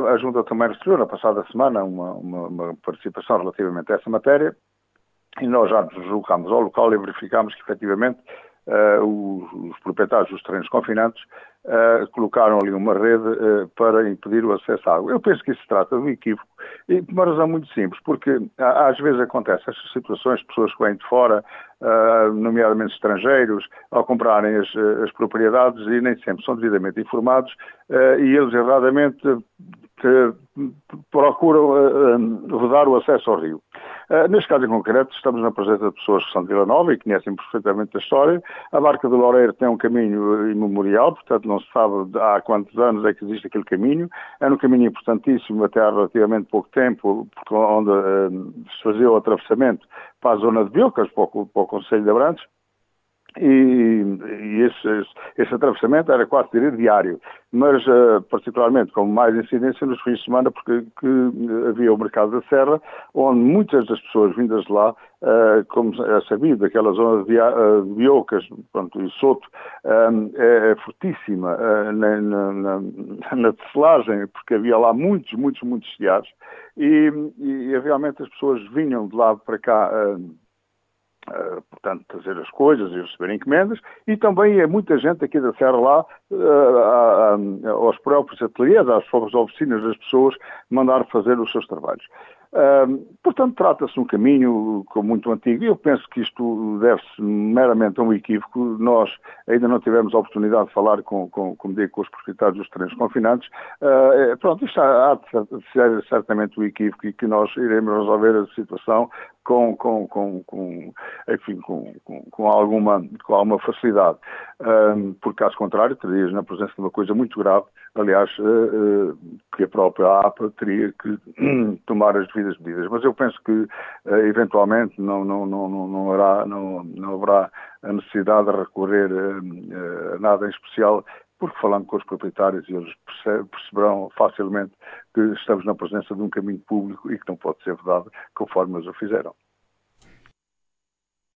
a Junta também recebeu na passada semana uma participação relativamente a essa matéria e nós já nos deslocámos ao local e verificámos que efetivamente os proprietários dos terrenos confinantes colocaram ali uma rede para impedir o acesso à água. Eu penso que isso se trata de um equívoco e por uma razão muito simples, porque às vezes acontecem estas situações, pessoas que vêm de fora, nomeadamente estrangeiros, ao comprarem as propriedades e nem sempre são devidamente informados e eles erradamente procuram vedar o acesso ao rio. Neste caso em concreto, estamos na presença de pessoas que são de Vila Nova e conhecem perfeitamente a história. A Barca do Loureiro tem um caminho imemorial, portanto não se sabe há quantos anos é que existe aquele caminho. É um caminho importantíssimo até há relativamente pouco tempo, onde se fazia o atravessamento para a zona de Biocas, para o Concelho de Abrantes. E esse atravessamento era quase diário, mas particularmente com mais incidência nos fins de semana, porque havia o Mercado da Serra, onde muitas das pessoas vindas de lá, como é sabido, daquela zona de Biocas, pronto, e Soto, é fortíssima na tecelagem, porque havia lá muitos telhados, e realmente as pessoas vinham de lá para cá, portanto, trazer as coisas e receber encomendas, e também é muita gente aqui da Serra lá, aos próprios ateliês, às próprias oficinas das pessoas, mandar fazer os seus trabalhos. Portanto, trata-se de um caminho muito antigo e eu penso que isto deve-se meramente a um equívoco. Nós ainda não tivemos a oportunidade de falar como digo, com os proprietários dos terrenos confinantes. Pronto, isto há de ser certamente um equívoco e que nós iremos resolver a situação com alguma facilidade. Por caso contrário, terias na presença de uma coisa muito grave, aliás, que a própria APA teria que tomar as devidas medidas. Mas eu penso que, eventualmente, não haverá a necessidade de recorrer a nada em especial, porque falando com os proprietários eles perceberão facilmente que estamos na presença de um caminho público e que não pode ser vedado conforme eles o fizeram.